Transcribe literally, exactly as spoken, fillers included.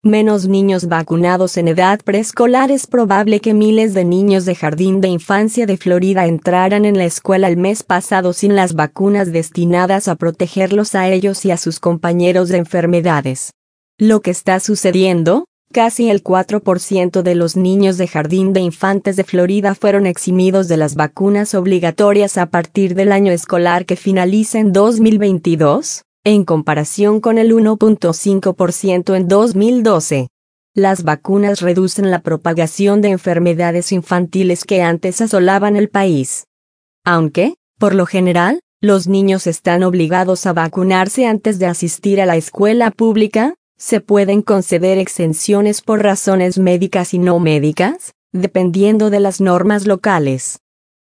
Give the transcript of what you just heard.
menos niños vacunados en edad preescolar. Es probable que miles de niños de jardín de infancia de Florida entraran en la escuela el mes pasado sin las vacunas destinadas a protegerlos a ellos y a sus compañeros de enfermedades. Lo que está sucediendo: casi el cuatro por ciento de los niños de jardín de infantes de Florida fueron eximidos de las vacunas obligatorias a partir del año escolar que finaliza en dos mil veintidós, en comparación con el uno punto cinco por ciento en dos mil doce. Las vacunas reducen la propagación de enfermedades infantiles que antes asolaban el país. Aunque, por lo general, los niños están obligados a vacunarse antes de asistir a la escuela pública, se pueden conceder exenciones por razones médicas y no médicas, dependiendo de las normas locales.